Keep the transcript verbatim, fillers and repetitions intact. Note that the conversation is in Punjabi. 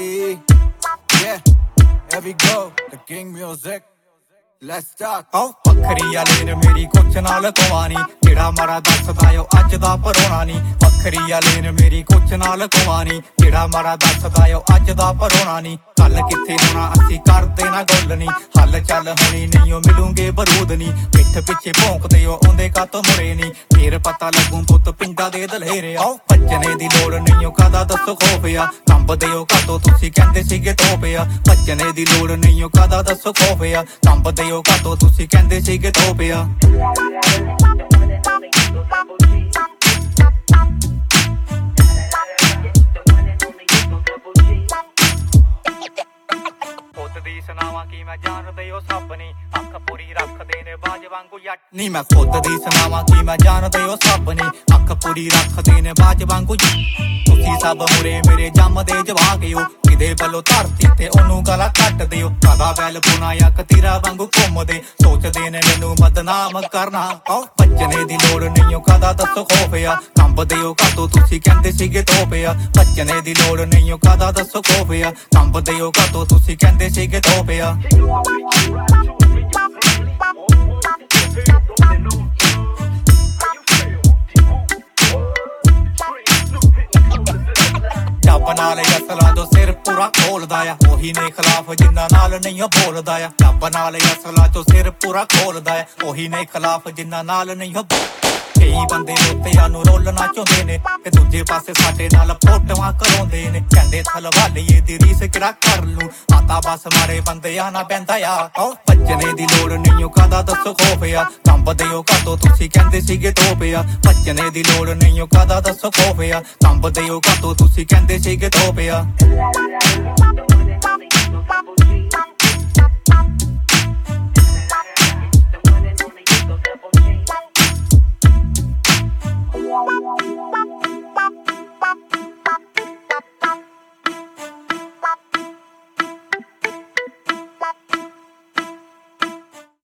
Hey, yeah, here we go, the king music. Let's start. ਆਓ ਵੱਖਰੀ ਆ ਲੇਨ ਮੇਰੀ ਕੁਛ ਨਾਲ ਕਵਾਨੀ ਜਿਹੜਾ ਮਾਰਾ ਦੱਸਦਾ ਓ ਅੱਜ ਦਾ ਪਰੋਣਾ ਨੀ ਵੱਖਰੀ ਆ ਲੇਨ ਮੇਰੀ ਕੁਛ ਨਾਲ ਕਵਾਨੀ ਜਿਹੜਾ ਮਾਰਾ ਦੱਸਦਾ ਓ ਅੱਜ ਦਾ ਪਰੋਣਾ ਨੀ ਕੱਲ ਕਿੱਥੇ ਹੋਣਾ ਅਸੀਂ ਕਰਦੇ ਨਾ ਗੱਲ ਨੀ ਹੱਲ ਚੱਲ ਹੋਣੀ ਨਹੀਂ ਓ ਮਿਲੂਗੇ ਬਰੂਦ ਨੀ ਪਿੱਠ ਪਿੱਛੇ ਭੌਂਕਦੇ ਓ ਆਉਂਦੇ ਕਾਤੋਂ ਮੁੜੇ ਨੀ ਫੇਰ ਪਤਾ ਲੱਗੂ ਪੁੱਤ ਪਿੰਡਾਂ ਦੇ ਦਲੇਰੇ ਆਓ ਭੱਜਣੇ ਦੀ ਲੋੜ ਨਹੀਂ ਓ ਕਾਦਾ ਦੱਸੋ ਖੋਫਿਆ ਕੰਬਦੇ ਓ ਕਾਤੋਂ ਤੁਸੀਂ ਕਹਿੰਦੇ ਸੀਗੇ ਤੋਪਿਆ ਭੱਜਣੇ ਦੀ ਲੋੜ ਨਹੀਂ ਓ ਕਾਦਾ ਦੱਸੋ ਖੋਫਿਆ ਕੰਬਦੇ ਓ ਕਾਤੋਂ ਤੁਸੀਂ ਕਹਿੰਦੇ ਸੀਗੇ ਤੋਪਿਆ ਦੀ ਸੁਣਾਵਾਂ ਕੀ ਮੈਂ ਜਾਣਦੇ ਓ ਸਭ ਨੀ ਅੱਖ ਪੂਰੀ ਰੱਖਦੇ ਨੇ ਬਾਜ ਵਾਂਗੂ ਜੱਟ ਨੀ ਮੈਂ ਖੁਦ ਦੀ ਸੁਣਾਵਾਂ ਕੀ ਮੈਂ ਜਾਣਦੇ ਓ ਸਭ ਨੀ ਅੱਖ ਪੂਰੀ ਰੱਖਦੇ ਨੇ ਬਾਜ ਵਾਂਗੂ ਤੁਸੀਂ ਸਭ ਮੁਰੇ ਮੇਰੇ ਜੰਮਦੇ ਜਵਾਕ ਓ ਕਿਦੇ ਵੱਲੋਂ ਧਰਤੀ ਤੇ ਉਹਨੂੰ ਗਲਾ ਕੱਟ ਦਿਓ ਕਦਾ ਵੈਲ ਪੁਣਾ ਜਾਂ ਕਤੀਰਾ ਵਾਂਗੂ ਘੁੰਮਦੇ ਸੋਚਦੇ ਨੇ ਮੈਨੂੰ ਬਦਨਾਮ ਕਰਨਾ ਆਓ ਭੱਜਣੇ ਦੀ ਲੋੜ ਨਹੀਂ ਓ ਕਦਾ ਦੱਸੋ ਖੋਫਿਆ ਕੰਬਦੇ ਓ ਕਾਤੋਂ ਤੁਸੀਂ ਕਹਿੰਦੇ ਸੀਗੇ ਤੋਪਿਆ ਭੱਜਣੇ ਦੀ ਲੋੜ ਨਹੀਂ ਓ ਕਦਾ ਦੱਸੋ ਖੋਫਿਆ ਕੰਬਦੇ ਓ ਕਾਤੋਂ ਤੁਸੀਂ ਕਹਿੰਦੇ ਸੀਗੇ ਤੋਪਿਆ ਰੱਬ ਨਾਲ ਅਸਲਾਂ ਜੋ ਸਿਰ ਪੂਰਾ ਖੋਲਦਾ ਆ ਉਹੀ ਨੇ ਖਿਲਾਫ ਜਿੰਨਾ ਨਾਲ ਨਹੀਂ ਬੋਲਦਾ ਆ ਰੱਬ ਨਾਲ ਅਸਲਾਂ ਜੋ ਸਿਰ ਪੂਰਾ ਖੋਲਦਾ ਆ ਉਹੀ ਨੇ ਖਿਲਾਫ ਜਿੰਨਾ ਨਾਲ ਨਹੀਂ ਕਈ ਬੰਦੇ ਉੱਤਿਆਂ ਨੂੰ ਰੋਲਣਾ ਚਾਹੁੰਦੇ ਨੇ ਤੇ ਦੂਜੇ ਪਾਸੇ ਸਾਡੇ ਨਾਲ ਫੋਟੋਆਂ ਕਰਾਉਂਦੇ ਨੇ ਕਹਿੰਦੇ ਥਲਵਾਲੀਏ ਦੀ ਰੀਸ ਕਿਹੜਾ ਕਰ ਲੂੰ ਆਤਾ ਬਸ ਮਾਰੇ ਬੰਦਿਆਂ ਨਾ ਪੈਂਦਾ ਆ ਆਓ ਭੱਜਣੇ ਦੀ ਲੋੜ ਨਹੀਂ ਓ ਕਾਦਾ ਦੱਸੋ ਖੋਫਿਆ ਕੰਬਦੇ ਓ ਕਾਤੋਂ ਤੁਸੀਂ ਕਹਿੰਦੇ ਸੀਗੇ ਤੋਪਿਆ ਭੱਜਣੇ ਦੀ ਲੋੜ ਨਹੀਂ ਓ ਕਾਦਾ ਦੱਸੋ ਖੋਫਿਆ ਕੰਬਦੇ ਓ ਕਾਤੋਂ ਤੁਸੀਂ ਕਹਿੰਦੇ ਸੀਗੇ ਤੋਪਿਆ